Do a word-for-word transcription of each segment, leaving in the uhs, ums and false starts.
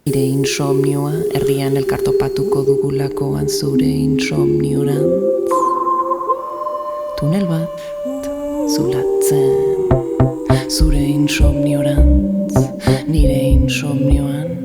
Nire insomnioa herrian elkartopatuko dugulakoan zure insomniorantz. Tunel bat zulatzen, zure insomniorantz, nire insomnioan,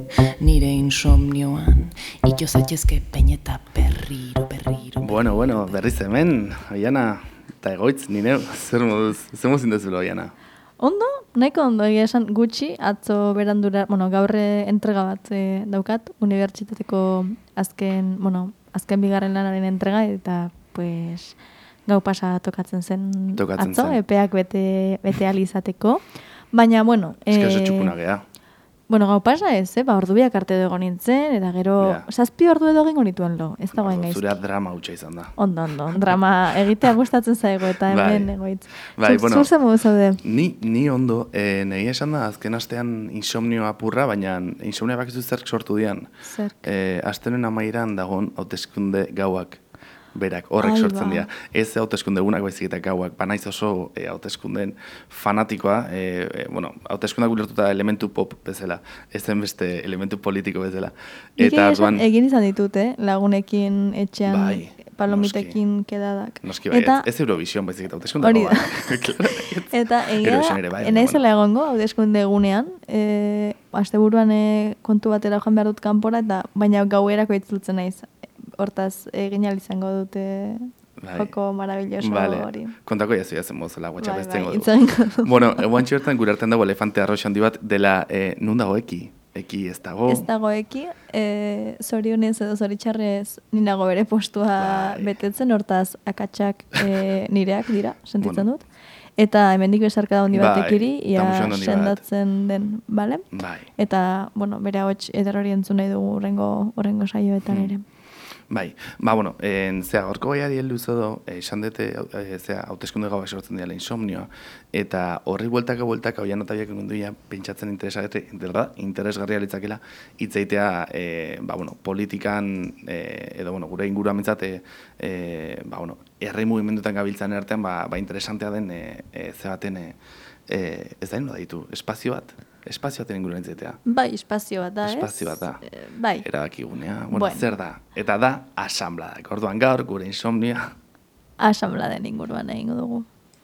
nire insomnioan, ito zaitezke peñeta berriro, berriro. Bueno, bueno, berriz hemen, Oiana, eta egoitz, nire, zer moduz, zer mozin dezulo, Oiana? Ondo, nahiko ondo egia esan gutxi, atzo berandura, bueno, gaur entrega bat e, daukat, unibertsitateko azken, bueno, azken bigarren lanaren entrega, eta, pues, gau pasa tokatzen zen Tokatzen atzo, zen. epeak bete, bete alizateko. Baina, bueno... Ez que oso eh, txukuna gea. Bueno, gau pasa ez, eh? Ba, ordu biak arte edo egon nintzen, eta gero, Ja. zazpi ordu edo egingo nituen lo, ez dagoen gaiz. Zurea drama hutsa izan da. Ondo, ondo, drama egitea gustatzen zaigu, eta hemen Bai. egoitz. Bai, Zu- bueno. Zur zen modu zaude? Ni, ni ondo, e, nahi esan da, azken astean insomnio apurra, baina insomnio bakizu zerk sortu dian. Zerk. E, astenen amairan dagon hauteskunde gauak. Berak, horrek Ai, sortzen ba. dira. Ez hauteskunde egunak baizik eta gauak. Banaiz oso e, hauteskundeen fanatikoa, e, e, bueno, hauteskundak ulertuta elementu pop bezala, ez zen beste elementu politiko bezala. Nik Eta egia esan, orduan, egin izan ditut, eh? Lagunekin etxean Bai, palomitekin kedadak. noski bai, eta, ez, ez Eurovision baizik eta hauteskunde Hori da. Claro. eta egia Eurovision da, ere bai, enaizela egongo, hauteskunde egunean, e, asteburuan e, kontu batera joan behar dut kanpora, eta baina gauerako itzultzen naiz. Hortaz, egin ahal izango dute Bai. joko maravilloso Vale. hori. Kontako jazu jazen mozela, WhatsApp Bai, ez bai, tengo du. itzaingo du. Bueno, guantxe bertan gure artean dago elefante arroxa handi bat dela, eh, nun dago eki? Eki ez dago. Ez dago eki, e, zorionez edo zoritxarrez ninago bere postua Bai. betetzen, hortaz akatsak e, nireak dira, sentitzen Bueno. dut. Eta hemendik besarka da handi Bai, batekiri, eta ia musu handi bat. sendatzen den, bale? Bai. Eta, bueno, bere hots eder hori entzun nahi dugu urrengo, urrengo saioetan Hmm. ere. Bai, ba, bueno, en, zea, gorko gaiari heldu zodo, eh, esan dute, eh, zea, hauteskunde gaua sortzen dela insomnioa, eta horri bueltaka bueltaka, oian eta biak egunduia, pentsatzen interesgarri, derda, interesgarria litzakela, hitzeitea, eh, ba, bueno, politikan, eh, edo, bueno, gure inguruan mintzat, eh, eh, ba, bueno, herri mugimendutan gabiltzan artean, ba, ba interesantea den, eh, eh, ze baten, eh, eh, ez da, no da ditu, espazio bat, espazio baten inguruan hitzeitea. Bai, espazio bat da, ez? Espazio bat da. Eh, bai. Erabakigunea, bueno, Bueno. zer da? Eta da, asambladak. Orduan gaur, gure insomnia. Asamladen inguruan egingo dugu.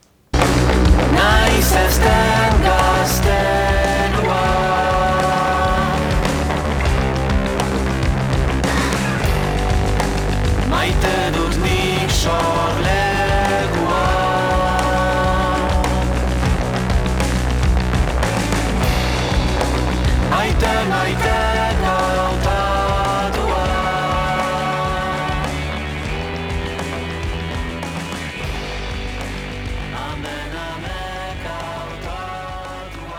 Naiz ez den gaztelua Maite dut nik sorlegua Maite, maite gautatua Amen, amen gautatua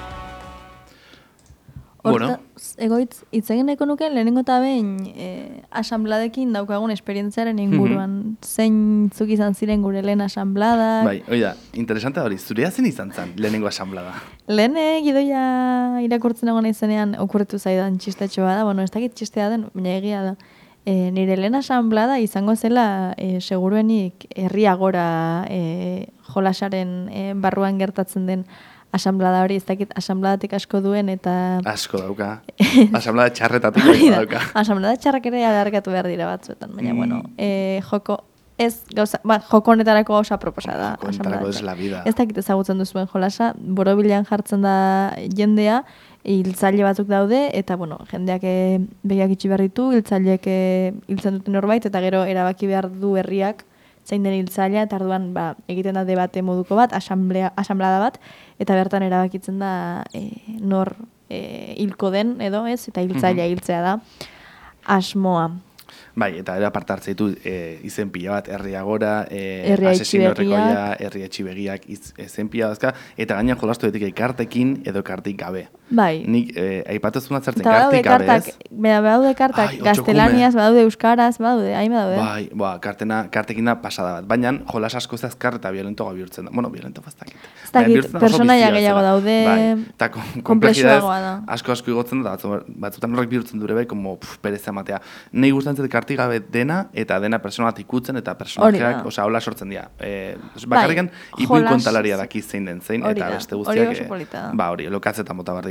Bueno. Hortaz, egoitz, hitz egin nahiko nuke lehenengo eta behin e, asambladekin daukagun esperientziaren inguruan. Zeintzuk izan ziren gure lehen asambladak. Bai, oida, interesante hori, zurea zen izan zen, lehenengo asamblada. Lehen eh, gidoia irakurtzen egon izenean okurritu zaidan txistetxo bada, bueno, ez dakit txistea den, baina egia da. E, nire lehen asamblada izango zela e, seguruenik herriagora e, jolasaren e, barruan gertatzen den asamblada hori, ez dakit asambladatik asko duen eta... Asko dauka. Asamblada txarretatik Hori da, dauka. asamblada txarrak ere alargatu behar dira batzuetan, baina Mm. bueno, e, joko... Ez, gauza, ba, joko honetarako gauza proposa da. Joko honetarako asamblada es la vida. Ez dakit ezagutzen duzuen jolasa, borobilean jartzen da jendea, hiltzaile batzuk daude, eta bueno, jendeak eh, begiak itxi behar ditu, hiltzaileek eh, hiltzen duten norbait, eta gero erabaki behar du herriak zein den hiltzailea, eta orduan ba, egiten da debate moduko bat, asamblea, asamblada bat, eta bertan erabakitzen da eh, nor eh, hilko den edo, ez, eta hiltzailea hiltzea da asmoa. Bai, eta era parte hartzen ditu e, izen pila bat, herri agora, e, Herria asesino etxibegiak. herrikoia, herri etxibegiak, iz- izen pila dazka, eta gainean jolastu etik kartekin edo kartik gabe. Bai. Nik e, aipatu zuen atzertzen Eta badaude kartik gabe, kartak, ez? bera, badaude kartak Ai, gaztelaniaz, badaude euskaraz, badaude, hain badaude. Bai, ba, kartena, kartekin da pasada bat. Baina, jolas asko ez azkar eta violentoa bihurtzen da. Bueno, violento baztakit. Ez dakit, pertsonaia gehiago daude, Bai, eta kom- konplexuagoa konplexidadez da. asko asko igotzen da, batzu- batzutan horrek bihurtzen dure bai, como puf, pereza ematea. Nei gustatzen zait kartik gabe dena, eta dena persona bat ikutzen, eta Hori personajeak, da. osea, hola sortzen dira. E, bakarrikan, Bai, ipuin jolas- kontalaria daki zein den zein, Hori eta da, beste hori guztiak, oso eh, polita da. ba, hori, lokatzetan bota behar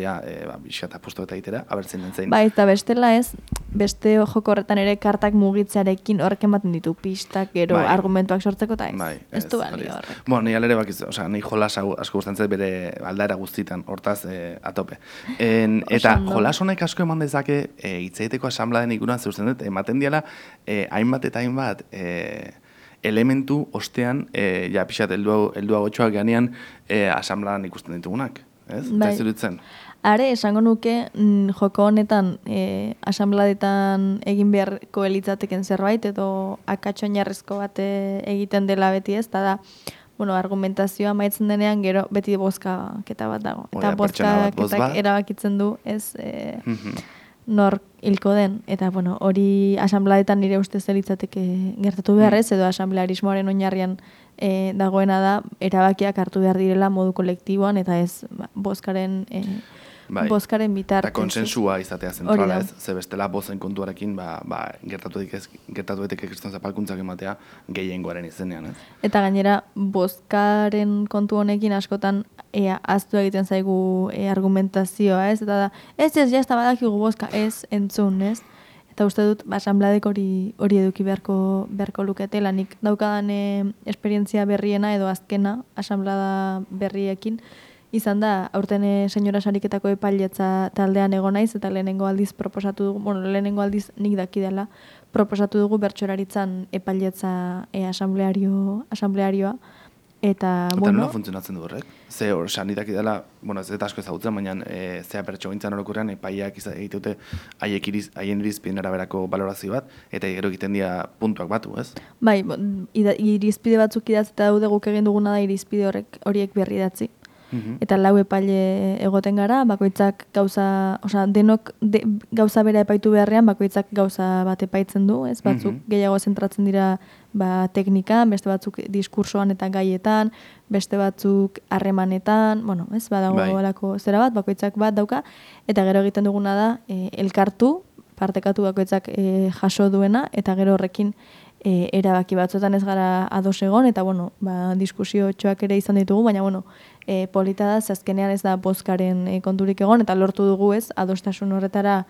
ja, e, ba, biskat apustu eta itera, abertzen den zein. Bai, eta bestela ez, beste joko horretan ere kartak mugitzearekin horrek ematen ditu pistak, gero Bai. argumentuak sortzeko, eta ez, Bai, ez du hori balio ez. horrek. Bueno, ni alere bakiz, osea, ni jolas hau asko gustatzen zait bere aldaera guztitan, hortaz eh, atope. En, eta ondo. jolas honek asko eman dezake eh, hitz egiteko asanbladen ikuran zeusten dut, ematen diala eh, hainbat eta hainbat eh, elementu ostean, eh, ja pixat, heldu agotxoak ganean eh, asanbladan ikusten ditugunak. Ez? Bai. Ez iruditzen? Are, esango nuke, mm, joko honetan, e, asanbladetan egin beharko elitzateken zerbait, edo akatxo oinarrizko bat e, egiten dela beti ez, eta da, bueno, argumentazioa maitzen denean, gero beti bozkaketa bat dago. Hori Eta da, pertsona bat boz bozkaketak bat. erabakitzen du, ez, e, Mhm. nor hilko den. Eta, bueno, hori asanbladetan nire ustez elitzateke gertatu beharrez, edo asanblearismoaren oinarrian e, dagoena da, erabakiak hartu behar direla modu kolektiboan, eta ez ba, bozkaren... E, Bai. Bozkaren bitartez. Eta konsensua izatea Hori zentrala da. ez, ze bestela bozen kontuarekin, ba, ba, gertatu daiteke gertatu daiteke kriston zapalkuntzak ematea gehiengoaren izenean, ez? Eta gainera, bozkaren kontu honekin askotan ea, aztu egiten zaigu e, argumentazioa, ez? Eta da, ez ez, jazta badakigu bozka, ez, entzun, ez? Eta uste dut, ba, asanbladek hori hori eduki beharko, beharko luketela. Nik daukadan e, esperientzia berriena edo azkena, asanblada berriekin, izan da, aurten e, senyora sariketako epailetza taldean egon naiz, eta lehenengo aldiz proposatu dugu, bueno, lehenengo aldiz nik dakidala, proposatu dugu bertsolaritzan epailetza e, asambleario, asamblearioa, eta, Eta bueno... nola funtzionatzen du horrek? Ze hor, sanitak dela, bueno, ez dut asko ezagutzen, baina e, zea pertso gintzen orokorrean epaiak egiteute haiek iriz, haien irizpideen araberako balorazio bat, eta gero egiten dira puntuak batu, ez? Bai, bo- ida- irizpide batzuk idatzita daude guk egin duguna da irizpide horrek horiek berri idatzi. Mhm. Eta lau epaile egoten gara, bakoitzak gauza, osea, denok de, gauza bera epaitu beharrean, bakoitzak gauza bat epaitzen du, ez? Batzuk Mhm. gehiago zentratzen dira ba, teknikan, beste batzuk diskursoan eta gaietan, beste batzuk harremanetan, bueno, ez? Badago Bai. holako zera bat, bakoitzak bat dauka, eta gero egiten duguna da, e, elkartu, partekatu bakoitzak e, jaso duena, eta gero horrekin e, erabaki batzuetan ez gara ados egon, eta bueno, ba, diskusio txoak ere izan ditugu, baina bueno, e, polita da, ze azkenean ez da bozkaren e, konturik egon, eta lortu dugu ez, adostasun horretara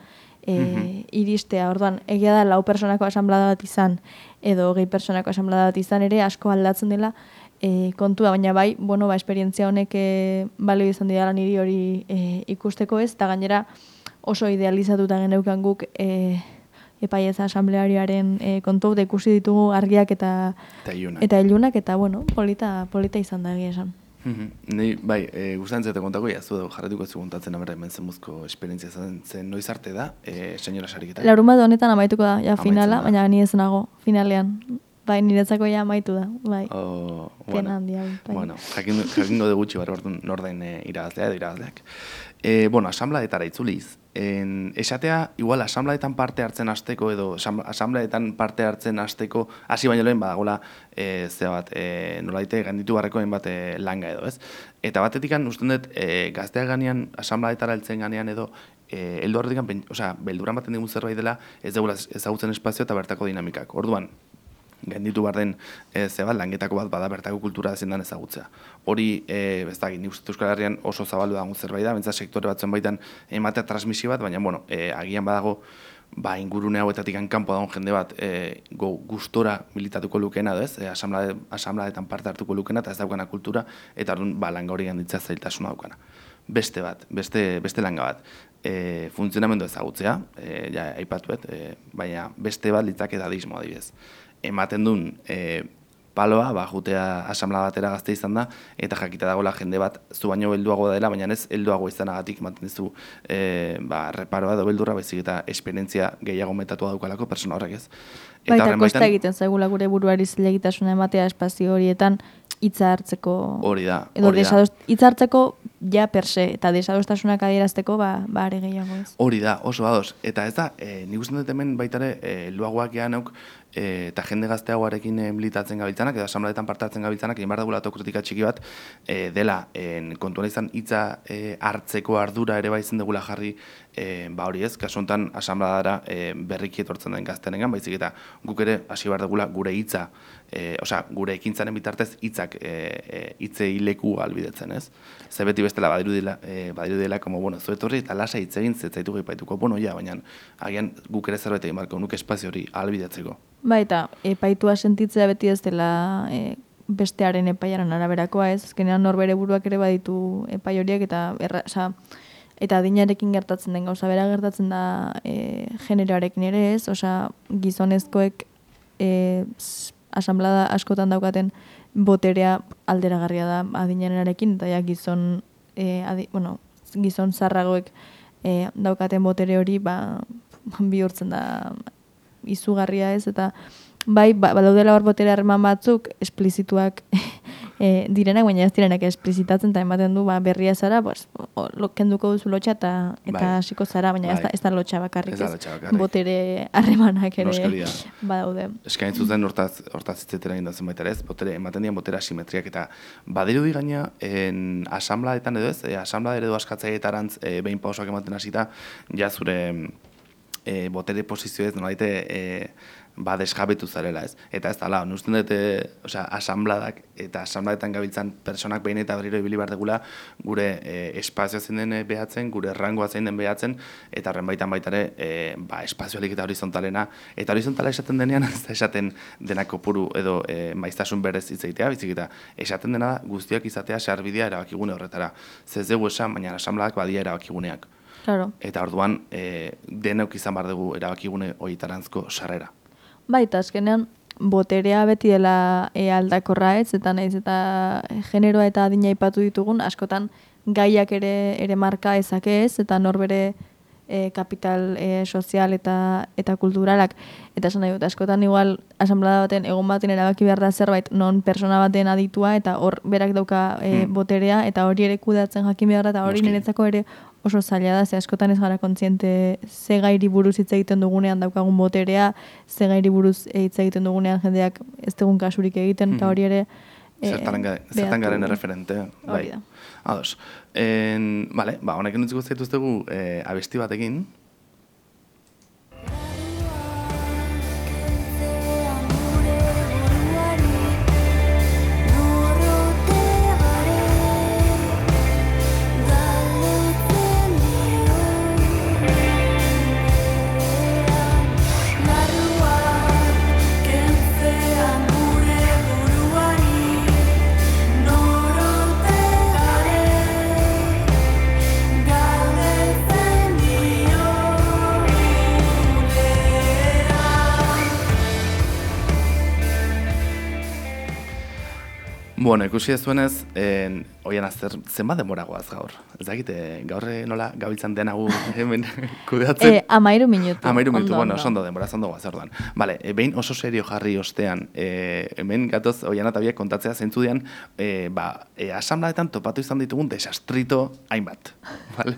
e, iristea. Orduan, egia da lau personako asanblada bat izan, edo gehi personako asanblada bat izan ere, asko aldatzen dela e, kontua, baina bai, bueno, ba, esperientzia honek e, balio izan dira niri hori e, ikusteko ez, eta gainera oso idealizatuta geneukan guk e, epaietza asamblearioaren e, kontu, da ikusi ditugu argiak eta Eta ilunak. eta ilunak, eta bueno, polita, polita izan da egia esan. Mhm. Ni, bai, e, gustatzen zait kontako, ja, zu jarretuko ez kontatzen abera hemen zenbuzko esperientzia zen, zen noiz arte da, e, senyora sariketa. Larun bat honetan amaituko da, ja Amaitzen finala, da. baina ni ez nago, finalean. Bai, niretzako ja amaitu da, bai. Oh, Pena handia, bai. Bueno, jakin, jakingo de gutxi bar orduan norden e, irabazlea edo irabazleak. E, bueno, asanbladetara itzuliz. En, esatea, igual asanbladetan parte hartzen hasteko edo asam- asanbladetan parte hartzen hasteko hasi baino lehen badagola e, ze bat, e, nolaite ganditu barrekoen bat e, langa edo, ez? Eta batetikan usten dut e, gazteak ganean, asanbladetara heltzen ganean edo e, heldu horretikan, osea, belduran baten digun zerbait dela ez dugula ezagutzen espazio eta bertako dinamikak. Orduan, gainditu behar den e, zebat, langetako bat bada bertako kultura ezin dan ezagutzea. Hori, e, ez da, nik uste Euskal Herrian oso zabaldu dago zerbait da, bentsat sektore batzuen baitan ematea transmisio bat, baina, bueno, e, agian badago, ba, ingurune hauetatik kanpo dagoen jende bat e, go, gustora militatuko lukena, edo ez, e, asamblade, asanbladetan parte hartuko lukena, eta ez daukana kultura, eta orduan, ba, langa hori ganditzea zailtasuna daukana. Beste bat, beste, beste langa bat, e, funtzionamendu ezagutzea, e, ja, aipatuet, e, baina beste bat litzake dadismo adibidez. Ematen duen e, paloa, ba, jutea asamblea batera gazte izan da, eta jakita dagoela jende bat zu baino helduago dela, baina ez helduago izanagatik ematen dizu e, ba, reparoa edo beldurra, baizik eta esperientzia gehiago metatua daukalako persona horrek ez. Baita horren kosta baitan- egiten zaigula gure buruari zilegitasuna ematea espazio horietan hitza hartzeko... Hori da, Edo hori da. desadost, hitza hartzeko ja per se, eta desadostasunak adierazteko ba, ba are gehiago ez. Hori da, oso ados. Eta ez da, e, nik uste dut hemen baitare, e, luagoak gehanok, e, eta jende gazteagoarekin e, militatzen gabiltzanak, edo asanbladetan parte hartzen gabiltzanak, egin behar dugula autokritika txiki bat, e, dela, en, kontuan izan hitza e, hartzeko ardura ere baizen dugula jarri, e, ba hori ez, kasu honetan asanbladara e, berriki etortzen den gaztenengan, baizik eta guk ere hasi behar dugula gure hitza, e, osea, gure ekintzaren bitartez hitzak e, e, hitzei leku albidetzen, ez? Ze beti bestela badirudila, e, badirudila, como, bueno, zu etorri eta lasa hitz egin zetzaitugu epaituko, bueno, ja, baina agian guk ere zerbait egin barko, nuke espazio hori ahalbidetzeko. Baita, epaitua sentitzea beti ez dela e, bestearen epaiaren araberakoa, ez? Azkenean norbere buruak ere baditu epai horiek eta erra, oza, eta adinarekin gertatzen den gauza bera gertatzen da e, generoarekin ere, ez? Osea, gizonezkoek e, asanblada askotan daukaten boterea alderagarria da adinarekin, eta ja gizon e, adi, bueno, gizon zarragoek e, daukaten botere hori ba, bihurtzen da izugarria, ez? Eta bai, ba, badaudela hor botere harreman batzuk esplizituak e, direnak, baina ez direnak esplizitatzen eta ematen du ba, berria zara, pues, o, lo, kenduko duzu lotxa eta eta hasiko bai. Zara, baina bai. ez, da, ez da lotxa bakarrik, ez, ez bakarrik. Botere harremanak ere Noskaria. Badaude. Eskain zuzen hortaz, hortaz itzetera indatzen baita ez, botere, ematen dian botere asimetriak eta badirudi gaina en asanbladetan edo ez, e, asanblada eredu askatzaietarantz e, behin pausoak ematen hasita, ja zure e, botere posizio ez, nolaite e, ba, desjabetu zarela, ez? Eta ez dala, usten dut, e, osea, asanbladak eta asanbladetan gabiltzan personak behin eta berriro ibili behar degula gure e, espazioa zein den behatzen, gure rangoa zein den behatzen, eta horren baitan baitare, e, ba, espazioalik eta horizontalena. Eta horizontala esaten denean, ez da esaten dena kopuru edo e, maiztasun berez hitz egitea, bizik eta esaten dena da guztiak izatea sarbidea erabakigune horretara. Zez dugu esan, baina asanbladak badia erabakiguneak. Claro. Eta orduan, e, denok izan behar dugu erabakigune horietarantzko sarrera. Baita, azkenean, boterea beti dela e, aldakorra ez, eta naiz eta generoa eta adina aipatu ditugun, askotan gaiak ere ere marka ezake ez, eta norbere e, kapital e, sozial eta eta kulturalak. Eta esan nahi dut, askotan igual, asanblada baten, egon baten erabaki behar da zerbait, non persona baten aditua, eta hor berak dauka e, hmm. boterea, eta hori ere kudatzen jakin behar da, eta hori niretzako ere oso zaila da, ze askotan ez gara kontziente ze gairi buruz hitz egiten dugunean daukagun boterea, ze gairi buruz hitz egiten dugunean jendeak ez dugun kasurik egiten, eta hori ere e, zertan garen erreferente. Bai. Da. Ados. En, vale, ba, honekin utziko zaituztegu e, abesti batekin. Bueno, ikusi ez zuenez, en, oian azter, zenbat denbora goaz gaur? Ez dakit, gaur nola gabiltzan denagu hemen kudeatzen? E, amairu minutu. Amairu minutu, bueno, ondo denbora, ondo goaz orduan. Vale, e, behin oso serio jarri ostean, e, hemen gatoz oian eta biak kontatzea zeintzu dian, e, ba, e, asanbladetan topatu izan ditugun desastrito hainbat. Vale?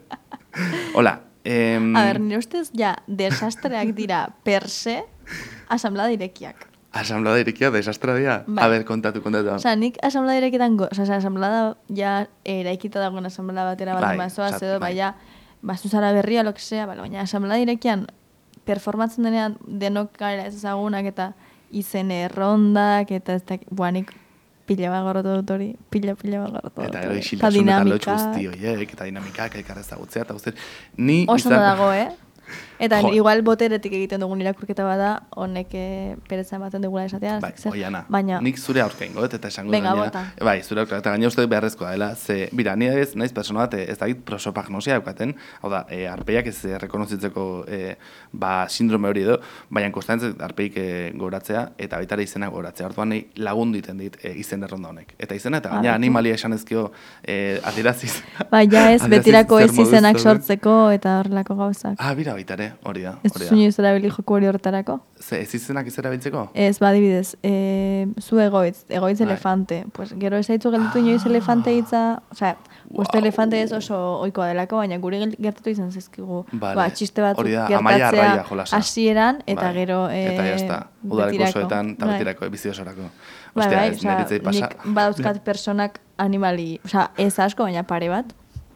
Hola. Em... A ber, nire ustez, ja, desastreak dira per se asanblada irekiak. Asanblada irekia, desastra dira? Bai. A ber, kontatu, kontatu. Osa, nik asanblada irekietan, go, osa, asanblada ja eraikita dagoen asanblada batera bat mazoaz, edo, bai, ja, bazuzara berria, lo que sea, bale, baina asanblada irekian performatzen denean denok gara ez ezagunak eta izen errondak, eta ez da, buanik pila bat gorrotu dut hori, pila, pila bat gorrotu dut hori. Eta gero isilasun eta lotx guzti horiek, eta dinamikak, elkarrez dagutzea, eta guzti, ni oso izan... dago, eh? Eta jo. Igual boteretik egiten dugun irakurketa bada, honek pereza ematen dugula esatea. Bai, oiana, baina... nik zure aurka ingot, eta esango Venga, gainera. bota. Bai, zure aurka, eta gaina uste beharrezkoa dela, ze, bira, nire ez, naiz persona bat, ez dakit prosopagnosia daukaten, hau da, e, arpeiak ez rekonozitzeko e, ba, sindrome hori edo, baina konstantzez arpeik e, goratzea, eta baitare izena goratzea. Hortuan nahi lagundu iten dit e, izen erronda honek. Eta izena, eta gaina animalia esan ezkio e, adiraziz. Bai, ja ez, betirako ez izenak sortzeko, eta horrelako gauzak. Ah, bira, baitare, hori da. Ez zuen ez erabili joko hori horretarako? Ze, ez izenak ez erabiltzeko? Ez, badibidez, e, zu egoitz, egoitz bai. Elefante. Pues, gero ez haitzu gelditu ah. inoiz elefante hitza, osea, wow. Uste elefante ez oso oikoa delako, baina guri gertatu izan zezkigu, vale. Ba, txiste batzuk gertatzea hasieran, eta bai. Gero e, eta jazta, udaleko osoetan, eta betirako, bizi osorako. Bai, bai, osea, nik badauzkat personak animali, osea, ez asko, baina pare bat.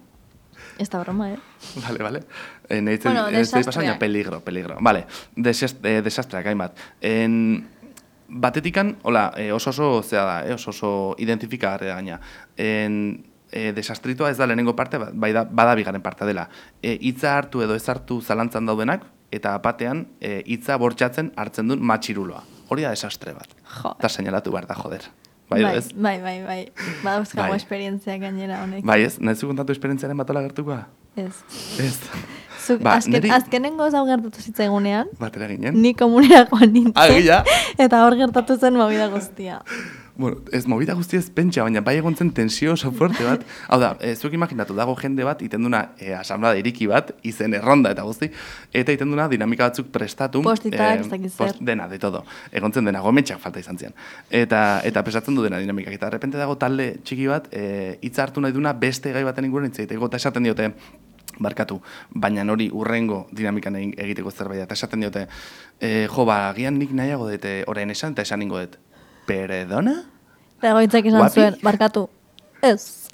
Ez da broma, eh? Vale, vale. Eh, Neitzen, bueno, desastreak. Peligro, peligro. Vale, Desest, eh, desastreak, hainbat. En, batetikan, hola, eh, oso oso, zera da, eh, oso oso identifikagarria gaina. En, e, desastritua ez da lehenengo parte, bai da, bada bigarren parte dela. E, hitza hartu edo ez hartu zalantzan daudenak, eta batean e, hitza bortxatzen hartzen duen matxiruloa. Hori da desastre bat. Jo. Eta seinalatu behar da, joder. Bai, bai, ez? bai, bai, bai. Badauzkago Bai. esperientzia gainera honek. Bai, ez? Nahi zu kontatu esperientziaren batola gertukoa? Ez. Ez. Zuk, Ba, azken, niri- azkenengo zau gertatu zitzaigunean, Batera ginen. ni komunera joan nintzen. Agia? Eta hor gertatu zen movida guztia. Bueno, ez movida guzti ez pentsa, baina bai egon zen tensio oso fuerte bat. Hau da, e, zuek imaginatu, dago jende bat, iten duna e, asamblada iriki bat, izen erronda eta guzti, eta iten duna dinamika batzuk prestatu. Postitak, ez dakit zer. Dena, de todo. Egon zen dena, gometxak falta izan zian. Eta, eta prestatzen du dena dinamikak. Eta de repente dago talde txiki bat, e, hitza hartu nahi duna beste gai baten inguruan hitz egiteko, eta esaten diote, barkatu, baina hori urrengo dinamikan egin- egiteko zerbait, eta esaten diote, e, jo, ba, agian nik nahiago dut e, orain esan, eta esan ningo dut, perdona? Eta egoitzak esan Guapi? zuen, barkatu, ez.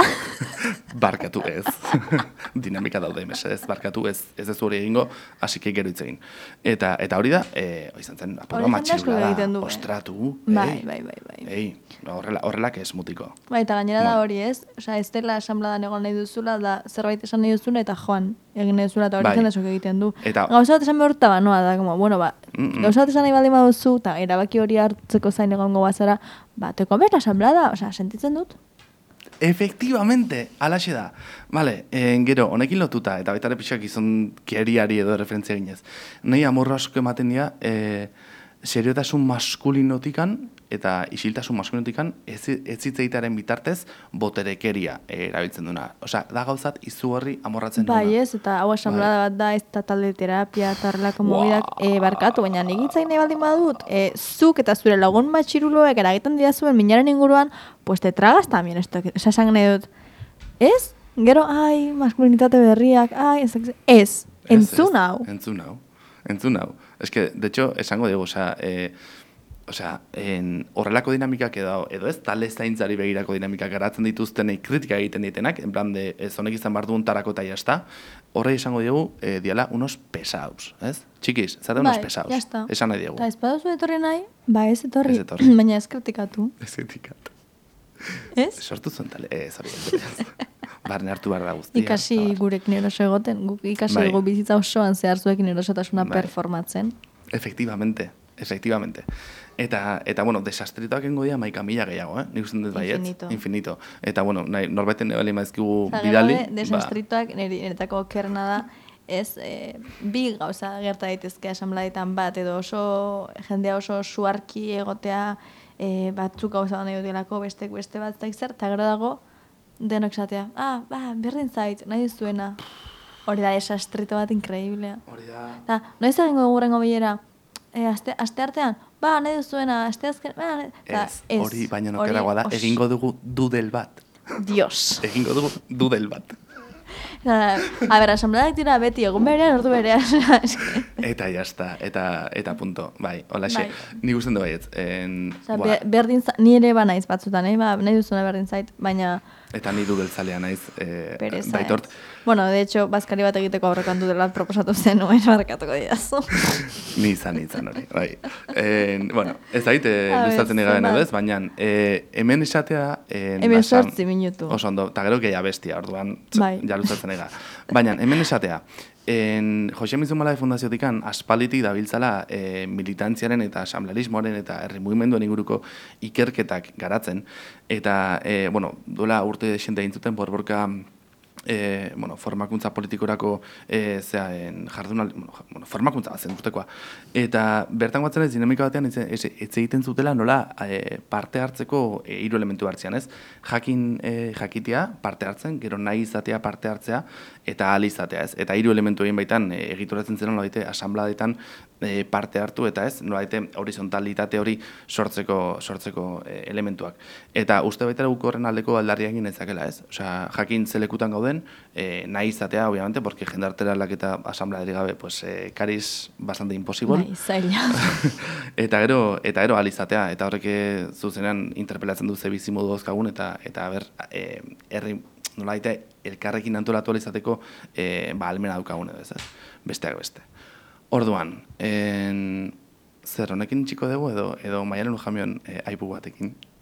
Barkatu ez. Dinamika daude, mesedez, barkatu ez. Ez ez hori egingo, hasi que gero hitz egin. Eta, eta hori da, e, izan zen, apurua Hori jende asko matxirula egiten da, du, eh? ostratu. Bai, ei, bai, bai, bai. Ei, horrela, horrelak ez mutiko. Bai, eta gainera da Bueno. hori ez, osea, ez dela asanbladan egon nahi duzula, da zerbait esan nahi duzula eta joan egin nahi duzula, eta hori Bai. jende asko egiten du. Eta- Gauza bat esan behar eta banoa da, como, bueno, ba, Mm-mm. gauza bat esan nahi baldin baduzu, eta erabaki hori hartzeko zain egongo bazara, ba, te comes la asamblada, osea, sentitzen dut. Efectivamente, alaxe da. Vale, en, gero, honekin lotuta, eta baita ere pixak izan keriari edo referentzia ginez. Nahi amorra asko ematen dira, e, seriotasun maskulinotikan, eta isiltasun maskulinotikan, ez, ez hitzeitaren bitartez, boterekeria e, erabiltzen duna. Osea, da gauzat izugarri amorratzen Bai, duna. ez, eta hau asamblada bat da, ez da talde terapia, eta horrelako mobidak, e, barkatu, baina nik hitz egin nahi baldin badut, e, zuk eta zure lagun matxiruloek eragiten didazuen minaren inguruan, pues te tragas también esto, que- esan nahi dut, ez? Gero, ai, maskulinitate berriak, ai, ez, dakit- ez, entzun hau. Ez, entzun hau. Entzun hau. Ez que, de hecho, esango dugu, osea, eh, osea, en, horrelako dinamikak edo, edo ez, talde zaintzari begirako dinamikak garatzen dituztenei kritika egiten ditenak, en plan de, ez honek izan behar duen tarako eta jazta, horrei esango diegu, eh, diala, unos pesaus, ez? Txikiz, zate unos Bai, pesaus. jazta. Esan nahi diegu. Eta ez baduzu etorri nahi, ba ez etorri, Ez etorri. baina ez kritikatu, Ez etikat. ez? Sortu zuen tale, ez hori. ez. Barne hartu behar da guztia. Ikasi eta bar. gurekin eroso egoten, guk ikasi Bai. dugu bizitza osoan zehar zuekin erosotasuna Bai. performatzen. Efectivamente, efectivamente. Eta, eta bueno, desastrituak engo dira maika mila gehiago, eh? Nik usten dut baietz. Infinito. Infinito. Eta, bueno, nahi, norbaiten ebali maizkigu Eta gero bidali. ere, desastrituak niri niretako okerna da, ez, e, bi gauza gerta daitezke asanbladetan bat, edo oso, jendea oso suarki egotea, e, batzuk gauza nahi dutelako, bestek beste bat, eta zer, eta gero dago, denok esatea, ah, ba, berdin zait, nahi duzuena. Hori da desastrito bat inkreiblea. Hori da... Eta, noiz egingo gurrengo bilera? E, aste, aste artean? Ba, nahi duzuena, aste azken... Ba, nahi... Ta, Ez, hori baina hori nokeragoa da, os- egingo dugu dudel bat. Dios. Egingo dugu dudel bat. Eta, a ber, asanbladak dira beti, egun berean, ordu berean. eske. Eta jazta, eta, eta punto. Bai, holaxe, Bai. nik usten du baietz. En, Osea, buah, be- berdin za- ni ere ba naiz batzutan, eh? Ba, nahi duzuna berdin zait, baina eta ni dudel zalea naiz, eh, pereza. baitort. ez. Bueno, de hecho, bazkari bat egiteko aurrekantu dela proposatu zen, nuen barkatuko didazu. Ni izan, ni izan hori, bai. En, bueno, ez daite A ber, luzatzen egaren edo zenbat? ez, baina eh, hemen esatea... En, Hemen asam- zortzi minutu. Oso ondo, eta gero gehi abestia, orduan, Bai. ja luzatzen ega. Baina, hemen esatea, en, Jose Mizumala fundaziotikan aspalitik dabiltzala eh, militantziaren eta asamblearismoaren eta herri mugimenduen inguruko ikerketak garatzen, eta, eh, bueno, duela urte desente egin borborka e, bueno, formakuntza politikorako e, zea, en, jardunal, bueno, ja- bueno, formakuntza bat zen urtekoa. Eta bertan batzen ez dinamika batean ez, ez, ez egiten zutela nola e, parte hartzeko e, hiru elementu hartzean, ez? Jakin e, jakitea, parte hartzen, gero nahi izatea parte hartzea, eta ahal izatea, ez? Eta hiru elementu egin baitan e, egituratzen zen nolabaite asanbladetan e, parte hartu eta ez, nolabaite horizontalitate hori sortzeko sortzeko e, elementuak. Eta uste baita guk horren aldeko aldarria egin ezakela, ez? Osea, jakin zelekutan gauden, e, nahi izatea, obviamente, porque jendartera aldaketa asanbladeri gabe, pues, e, kariz bastante imposible. Bai, zaila. eta gero, eta gero ahal izatea, eta horrek eh, zuzenean interpelatzen du ze bizi modu dauzkagun, eta, eta ber, e, herri, nola daite, elkarrekin antolatu ahal izateko, e, ba, almena daukagun edo, ez, ez? Besteak beste. Orduan, en, zer, honekin txiko dugu edo, edo Maialen Lujamion e, aipu batekin?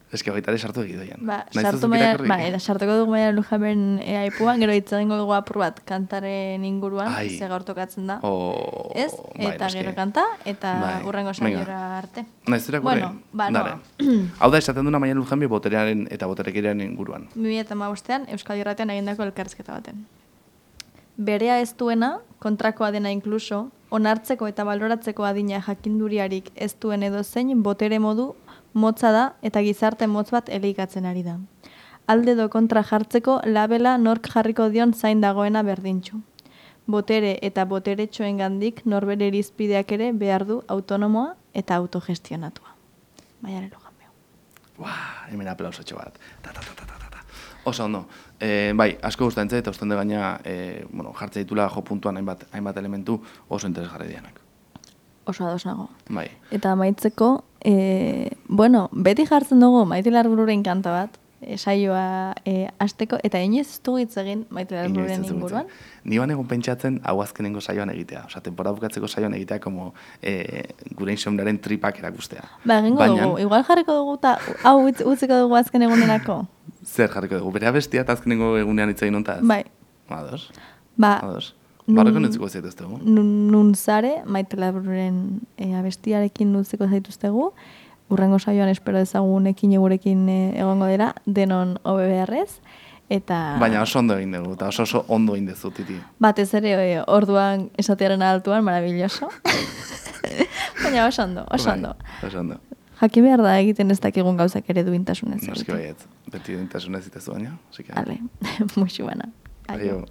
Eske baita ere sartu egidoian. Ba, sartu maia, ba, eta sartuko dugu Maialen Lujamberen e, aipuan, gero hitz egingo dugu apur bat kantaren inguruan, Ai. ze gaur tokatzen da. Oh, Ez? bai, Eta noski. gero kanta, eta Bai, hurrengo venga. saiora arte. Naiz zurak Bueno, ba, Dare. noa. Hau da, esaten duna Maialen Lujambi boterearen eta boterekeriaren inguruan. bi mila hamabostean Euskal Irratian egindako elkarrizketa baten. Berea ez duena, kontrakoa dena inkluso, onartzeko eta baloratzeko adina jakinduriarik ez duen edo zein botere modu motza da eta gizarte motz bat elikatzen ari da. Alde do kontra jartzeko labela nork jarriko dion zain dagoena berdintxu. Botere eta boteretxoen gandik norbere irizpideak ere behar du autonomoa eta autogestionatua. Maialen Lujambio. Uah, hemen aplausotxo bat. Ta, ta, ta, ta, ta, ta. Oso ondo. E, bai, asko gustatzen zait eta usten de gaina e, bueno, jartze ditula jo puntuan hainbat, hainbat elementu oso interesgarri dianak. Oso ados nago. Bai. Eta amaitzeko, e, bueno, beti jartzen dugu Maite Larbururen kanta bat, e, saioa e, asteko, eta inoiz ez dugu hitz egin Maite Inoiz Larbururen ez dugu inguruan. hitz. Ni ban egon pentsatzen hau azkenengo saioan egitea. Osea, temporada bukatzeko saioan egitea como e, gure insomniaren tripak erakustea. Ba, egingo Baina, dugu, igual jarriko dugu eta hau utz- utziko dugu azken egunerako. zer jarriko dugu? Bere abestia eta azkenengo egunean hitz egin hontaz? Bai, Ados. ba, Ados. nun- Barreko nintziko zaituztegu. nun, nun zare, Maite Larbururen e, abestiarekin utziko zaituztegu, urrengo saioan espero ezagun ekin gurekin e, egongo dira, denon hobe beharrez, eta... Baina oso ondo egin dugu, eta oso oso ondo egin dezu, titi. Batez ere e, orduan esatearen altuan, maravilloso. Baina oso ondo, oso ondo. Bai, oso ondo. Jakin behar da egiten ez dakigun gauzak ere duintasunez. Noski egiten. baiet. Beti dintasunez itezu baina. Así que... Ale, muixu bana. Aio.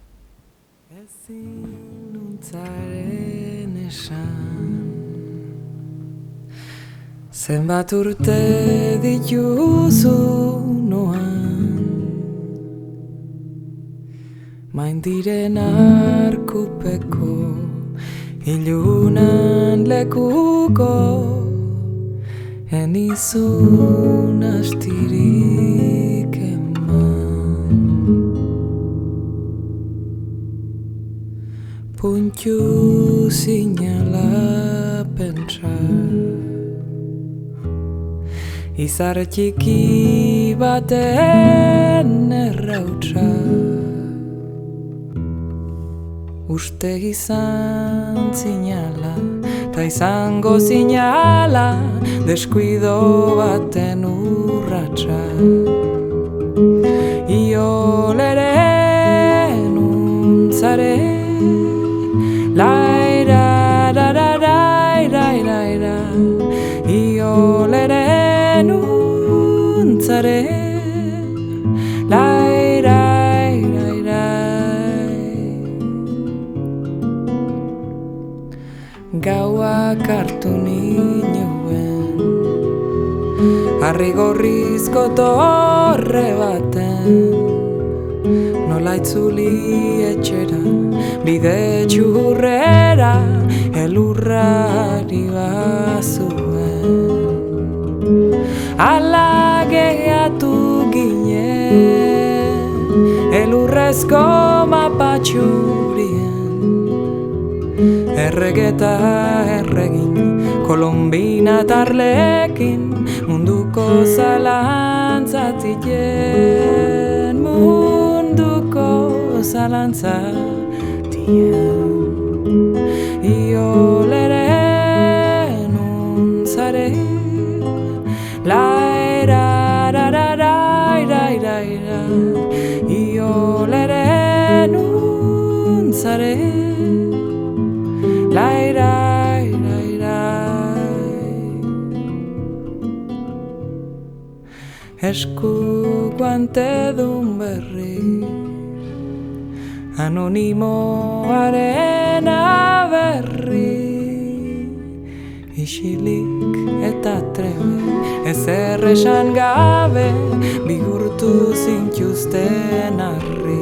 Ezin untzaren esan zenbat urte dituzu noan maindiren arkupeko ilunan lekuko enizun astirik eman puntu zinala pentsa izar txiki baten errautsa uste izan zinala ta izango zinala deskuido baten urratsa ioleren untzare laira da da da da da ioleren untzare laira da da gauak hartu ninoen harri gorrizko torre baten nola itzuli etxera bide txurrera elurrari bazuen ala gehiatu ginen elurrezko mapatxurien erregeta erregin kolombina tarlekin munduko zalantzatien munduko zalantzatien ioleren untzare laira da da da da da da ioleren untzare laira da da esku guantedun berri anonimoaren aberri isilik eta trebe ezer esan gabe bihurtu zintuzten arri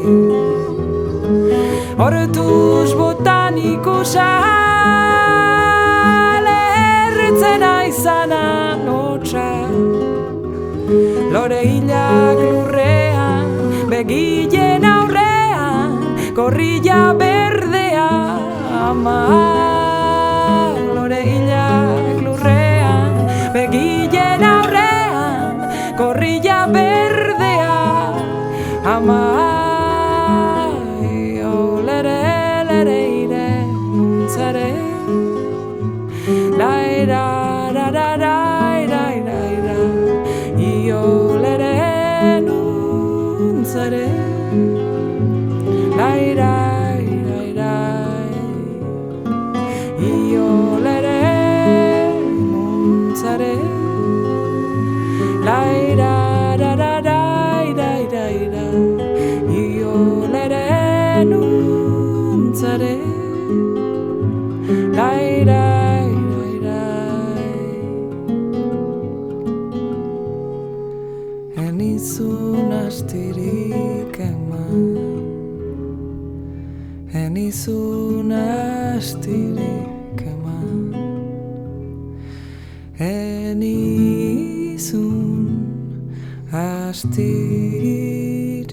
hortuz botanikusa lerritzen aizana notxa lore hilak lurrean begilen aurrean gorrilla berdea ama lore hilak lurrean begilen aurrean Lai da da da da da da da io lere nuntzare Lai da da da io lere nuntzare Lai da da da da da da da io lere nuntzare Lai da Enizun astirik eman Enizun astirik eman Enizun astirik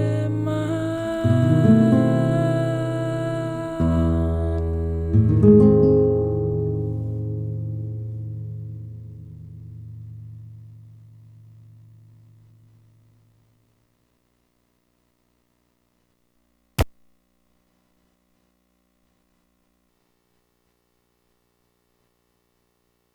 eman